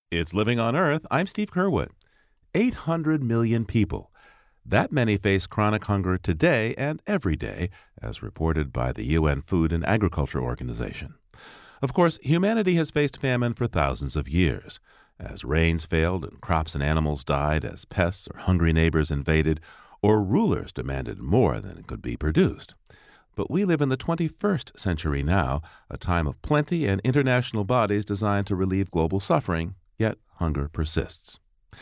It's Living on Earth. I'm Steve Curwood. 800 million people. That many face chronic hunger today and every day, as reported by the UN Food and Agriculture Organization. Of course, humanity has faced famine for thousands of years. As rains failed and crops and animals died, as pests or hungry neighbors invaded, or rulers demanded more than could be produced. But we live in the 21st century now, a time of plenty and international bodies designed to relieve global suffering, yet hunger persists.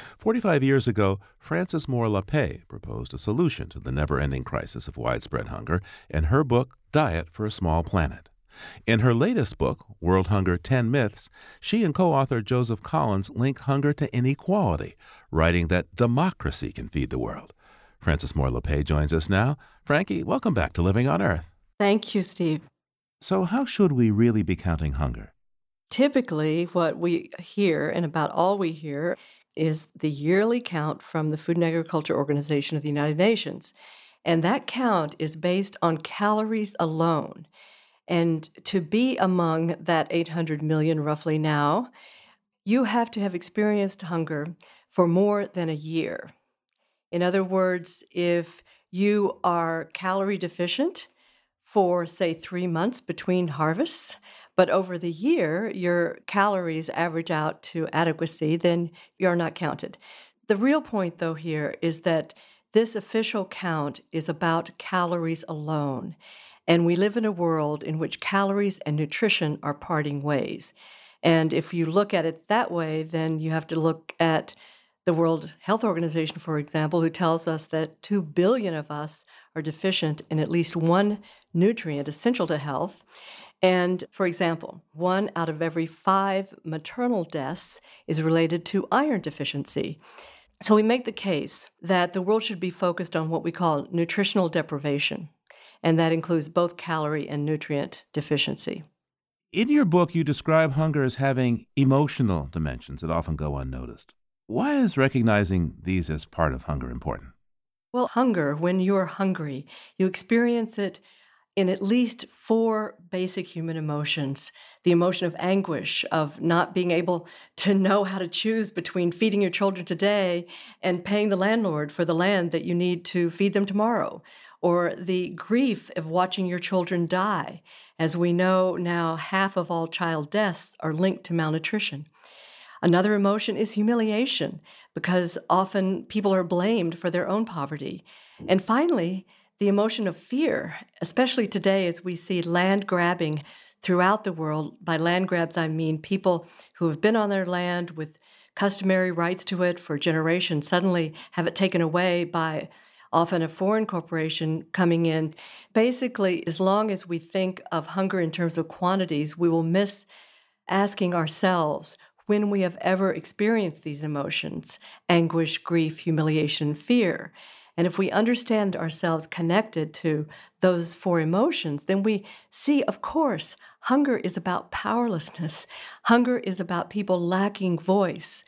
45 years ago, Frances Moore Lappé proposed a solution to the never-ending crisis of widespread hunger in her book, Diet for a Small Planet. In her latest book, World Hunger: 10 Myths, she and co-author Joseph Collins link hunger to inequality, writing that democracy can feed the world. Frances Moore Lappé joins us now. Frankie, welcome back to Living on Earth. Thank you, Steve. So how should we really be counting hunger? Typically, what we hear, and about all we hear, is the yearly count from the Food and Agriculture Organization of the United Nations. And that count is based on calories alone. And to be among that 800 million roughly now, you have to have experienced hunger for more than a year. In other words, if you are calorie deficient for, say, 3 months between harvests, but over the year your calories average out to adequacy, then you're not counted. The real point, though, here is that this official count is about calories alone. And we live in a world in which calories and nutrition are parting ways. And if you look at it that way, then you have to look at the World Health Organization, for example, who tells us that 2 billion of us are deficient in at least one nutrient essential to health. And, for example, 1 out of every 5 maternal deaths is related to iron deficiency. So we make the case that the world should be focused on what we call nutritional deprivation, and that includes both calorie and nutrient deficiency. In your book, you describe hunger as having emotional dimensions that often go unnoticed. Why is recognizing these as part of hunger important? Well, hunger, when you're hungry, you experience it in at least 4 basic human emotions. The emotion of anguish, of not being able to know how to choose between feeding your children today and paying the landlord for the land that you need to feed them tomorrow. Or the grief of watching your children die. As we know now, half of all child deaths are linked to malnutrition. Another emotion is humiliation, because often people are blamed for their own poverty. And finally, the emotion of fear, especially today as we see land grabbing throughout the world. By land grabs, I mean people who have been on their land with customary rights to it for generations suddenly have it taken away by often a foreign corporation coming in. Basically, as long as we think of hunger in terms of quantities, we will miss asking ourselves when we have ever experienced these emotions: anguish, grief, humiliation, fear. And if we understand ourselves connected to those 4 emotions, then we see, of course, hunger is about powerlessness. Hunger is about people lacking voice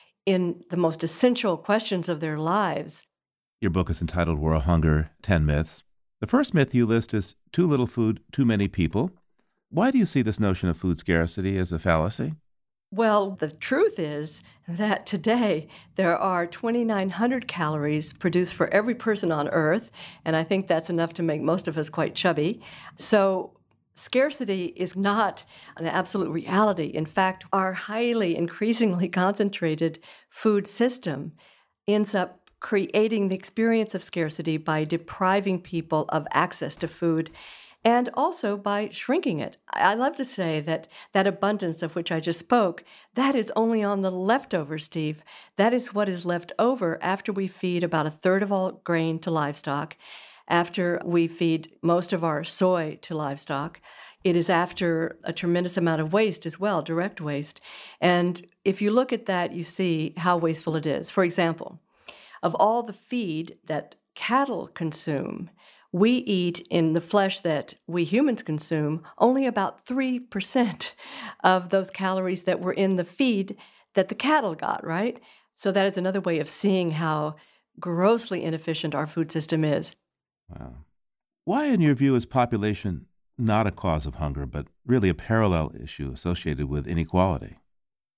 in the most essential questions of their lives. Your book is entitled World Hunger: 10 Myths. The first myth you list is too little food, too many people. Why do you see this notion of food scarcity as a fallacy? Well, the truth is that today there are 2,900 calories produced for every person on Earth, and I think that's enough to make most of us quite chubby. So scarcity is not an absolute reality. In fact, our highly, increasingly concentrated food system ends up creating the experience of scarcity by depriving people of access to food, and also by shrinking it. I love to say that that abundance of which I just spoke, that is only on the leftovers, Steve. That is what is left over after we feed about 1/3 of all grain to livestock, after we feed most of our soy to livestock. It is after a tremendous amount of waste as well, direct waste. And if you look at that, you see how wasteful it is. For example, of all the feed that cattle consume, we eat in the flesh that we humans consume only about 3% of those calories that were in the feed that the cattle got, right? So that is another way of seeing how grossly inefficient our food system is. Wow. Why, in your view, is population not a cause of hunger, but really a parallel issue associated with inequality?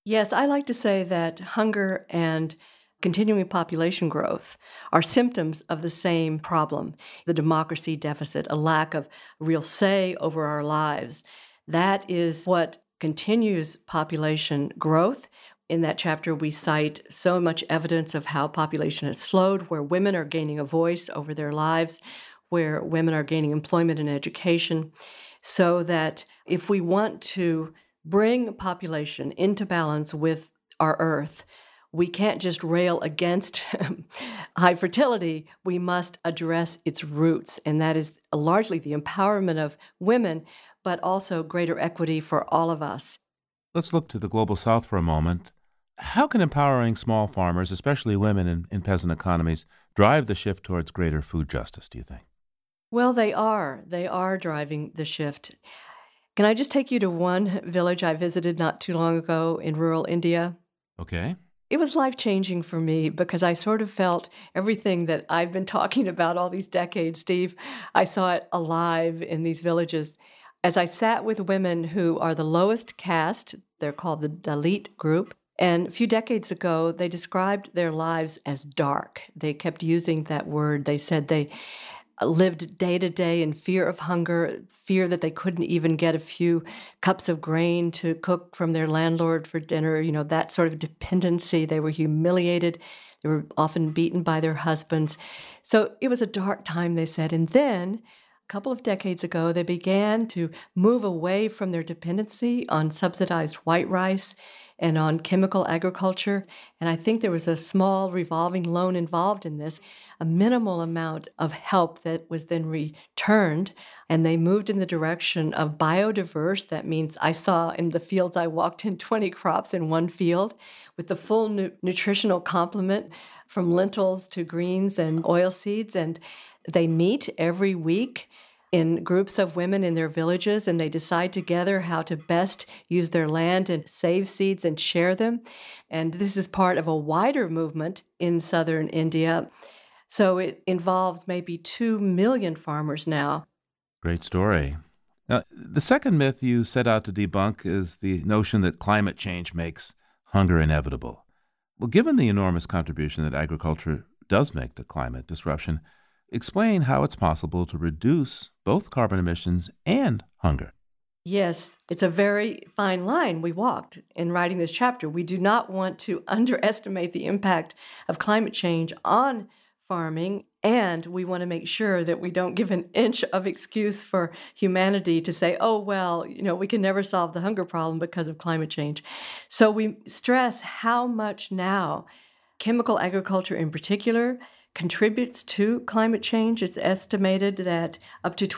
Yes, I like to say that hunger and continuing population growth are symptoms of the same problem, the democracy deficit, a lack of real say over our lives. That is what continues population growth. In that chapter, we cite so much evidence of how population has slowed, where women are gaining a voice over their lives, where women are gaining employment and education, so that if we want to bring population into balance with our Earth, we can't just rail against high fertility. We must address its roots, and that is largely the empowerment of women, but also greater equity for all of us. Let's look to the Global South for a moment. How can empowering small farmers, especially women in peasant economies, drive the shift towards greater food justice, do you think? Well, they are. They are driving the shift. Can I just take you to one village I visited not too long ago in rural India? Okay. It was life-changing for me because I sort of felt everything that I've been talking about all these decades, Steve. I saw it alive in these villages. As I sat with women who are the lowest caste, they're called the Dalit group, and a few decades ago, they described their lives as dark. They kept using that word. They said they lived day to day in fear of hunger, fear that they couldn't even get a few cups of grain to cook from their landlord for dinner, that sort of dependency. They were humiliated. They were often beaten by their husbands. So it was a dark time, they said. And then a couple of decades ago, they began to move away from their dependency on subsidized white rice and on chemical agriculture. And I think there was a small revolving loan involved in this, a minimal amount of help that was then returned. And they moved in the direction of biodiverse. That means I saw in the fields I walked in 20 crops in one field with the full nutritional complement from lentils to greens and oil seeds. And they meet every week in groups of women in their villages, and they decide together how to best use their land and save seeds and share them. And this is part of a wider movement in southern India. So it involves maybe 2 million farmers now. Great story. Now, the second myth you set out to debunk is the notion that climate change makes hunger inevitable. Well, given the enormous contribution that agriculture does make to climate disruption, explain how it's possible to reduce both carbon emissions and hunger. Yes, it's a very fine line we walked in writing this chapter. We do not want to underestimate the impact of climate change on farming, and we want to make sure that we don't give an inch of excuse for humanity to say, oh, well, we can never solve the hunger problem because of climate change. So we stress how much now chemical agriculture in particular contributes to climate change. It's estimated that up to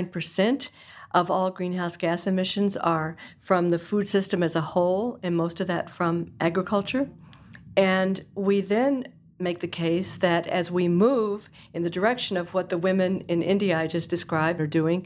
29% of all greenhouse gas emissions are from the food system as a whole, and most of that from agriculture. And we then make the case that as we move in the direction of what the women in India I just described are doing,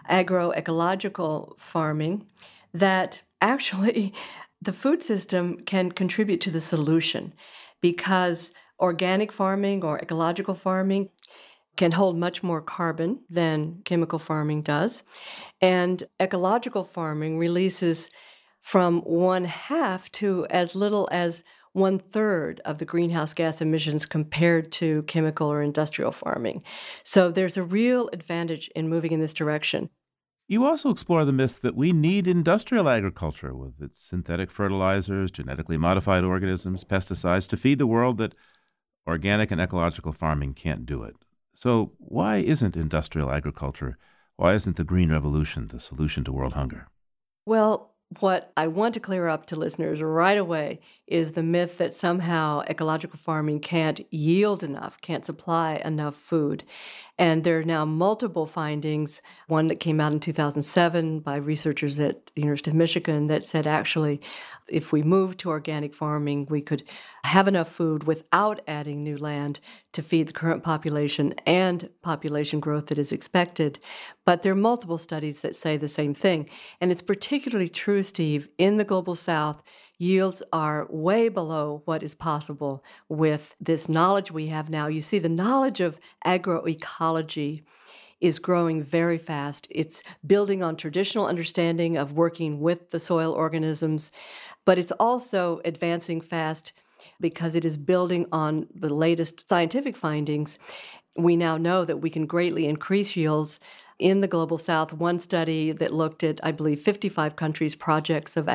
agroecological farming, that actually the food system can contribute to the solution because organic farming or ecological farming can hold much more carbon than chemical farming does. And ecological farming releases from 1/2 to as little as 1/3 of the greenhouse gas emissions compared to chemical or industrial farming. So there's a real advantage in moving in this direction. You also explore the myths that we need industrial agriculture with its synthetic fertilizers, genetically modified organisms, pesticides to feed the world, that organic and ecological farming can't do it. So why isn't industrial agriculture, why isn't the Green Revolution the solution to world hunger? Well, what I want to clear up to listeners right away is the myth that somehow ecological farming can't yield enough, can't supply enough food. And there are now multiple findings, one that came out in 2007 by researchers at the University of Michigan that said actually if we moved to organic farming, we could have enough food without adding new land to feed the current population and population growth that is expected. But there are multiple studies that say the same thing. And it's particularly true, Steve, in the Global South. Yields are way below what is possible with this knowledge we have now. You see, the knowledge of agroecology is growing very fast. It's building on traditional understanding of working with the soil organisms, but it's also advancing fast because it is building on the latest scientific findings. We now know that we can greatly increase yields in the Global South. One study that looked at, I believe, 55 countries' projects of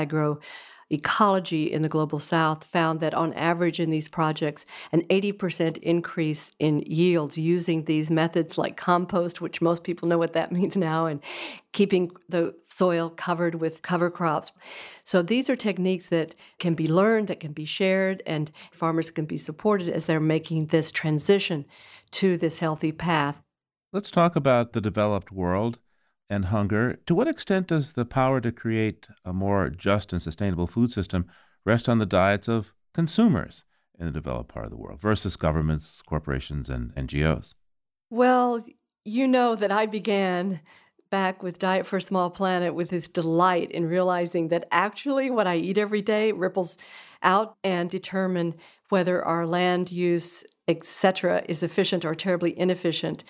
agroecology in the Global South found that on average in these projects, an 80% increase in yields using these methods like compost, which most people know what that means now, and keeping the soil covered with cover crops. So these are techniques that can be learned, that can be shared, and farmers can be supported as they're making this transition to this healthy path. Let's talk about the developed world and hunger. To what extent does the power to create a more just and sustainable food system rest on the diets of consumers in the developed part of the world versus governments, corporations, and NGOs? Well, you know that I began back with Diet for a Small Planet with this delight in realizing that actually what I eat every day ripples out and determine whether our land use, etc., is efficient or terribly inefficient.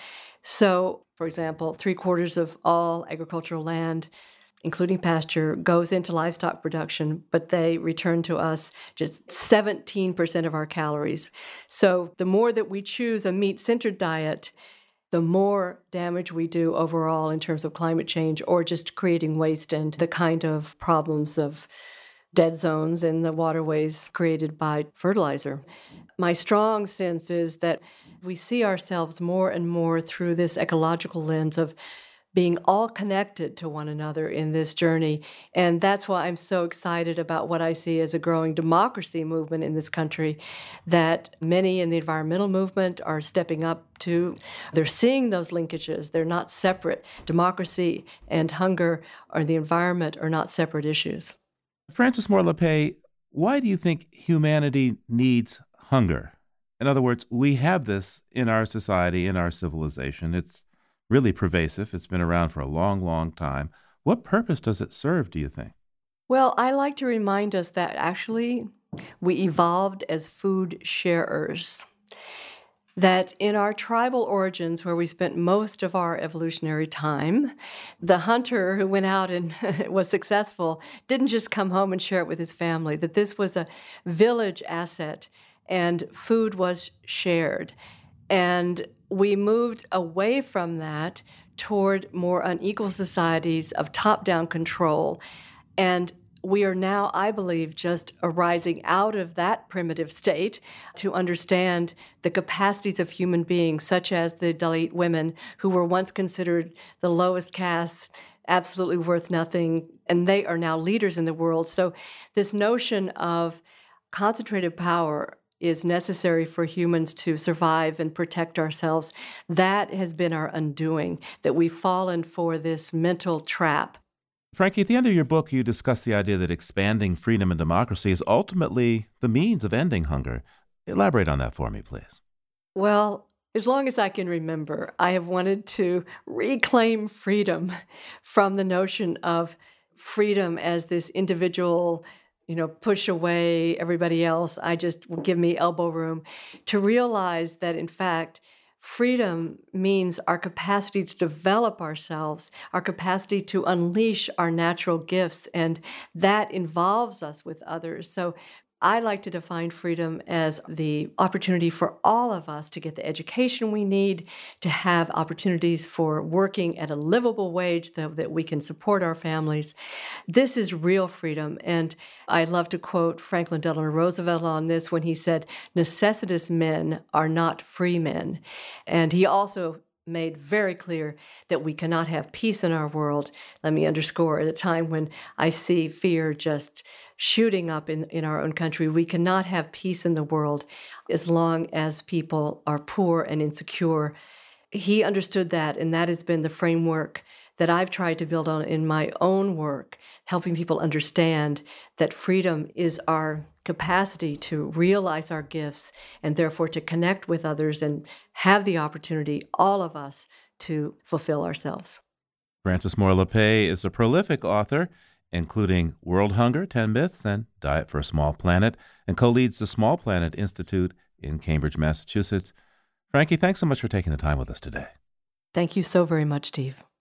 So, for example, 3/4 of all agricultural land, including pasture, goes into livestock production, but they return to us just 17% of our calories. So the more that we choose a meat-centered diet, the more damage we do overall in terms of climate change or just creating waste and the kind of problems of dead zones in the waterways created by fertilizer. My strong sense is that we see ourselves more and more through this ecological lens of being all connected to one another in this journey. And that's why I'm so excited about what I see as a growing democracy movement in this country, that many in the environmental movement are stepping up to. They're seeing those linkages. They're not separate. Democracy and hunger or the environment are not separate issues. Frances Moore Lappé, why do you think humanity needs hunger? In other words, we have this in our society, in our civilization. It's really pervasive. It's been around for a long, long time. What purpose does it serve, do you think? Well, I like to remind us that actually we evolved as food sharers. That in our tribal origins, where we spent most of our evolutionary time, the hunter who went out and was successful didn't just come home and share it with his family, that this was a village asset and food was shared. And we moved away from that toward more unequal societies of top-down control. And we are now, I believe, just arising out of that primitive state to understand the capacities of human beings, such as the Dalit women, who were once considered the lowest caste, absolutely worth nothing, and they are now leaders in the world. So this notion of concentrated power is necessary for humans to survive and protect ourselves. That has been our undoing, that we've fallen for this mental trap. Frankie, at the end of your book, you discuss the idea that expanding freedom and democracy is ultimately the means of ending hunger. Elaborate on that for me, please. Well, as long as I can remember, I have wanted to reclaim freedom from the notion of freedom as this individual, push away everybody else. I just give me elbow room, to realize that, in fact, freedom means our capacity to develop ourselves, our capacity to unleash our natural gifts, and that involves us with others. So I like to define freedom as the opportunity for all of us to get the education we need, to have opportunities for working at a livable wage so that we can support our families. This is real freedom. And I love to quote Franklin Delano Roosevelt on this when he said, "Necessitous men are not free men." And he also made very clear that we cannot have peace in our world. Let me underscore, at a time when I see fear just shooting up in our own country, we cannot have peace in the world as long as people are poor and insecure. He understood that, and that has been the framework that I've tried to build on in my own work, helping people understand that freedom is our capacity to realize our gifts and therefore to connect with others and have the opportunity, all of us, to fulfill ourselves. Frances Moore Lappé is a prolific author, including World Hunger, 10 Myths, and Diet for a Small Planet, and co-leads the Small Planet Institute in Cambridge, Massachusetts. Frankie, thanks so much for taking the time with us today. Thank you so very much, Steve.